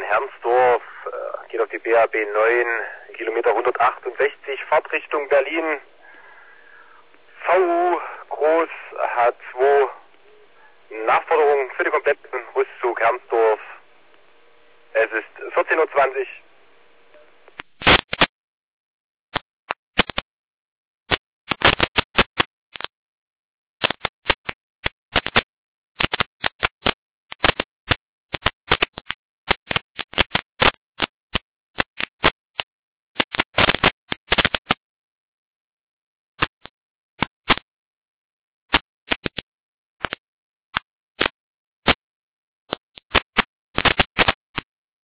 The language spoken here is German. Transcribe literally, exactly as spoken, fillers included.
Hermsdorf, äh, geht auf die B A B neun, Kilometer hundertachtundsechzig, Fahrtrichtung Berlin. V U Groß H zwei, Nachforderung für den kompletten Buszug Hermsdorf. Es ist vierzehn Uhr zwanzig.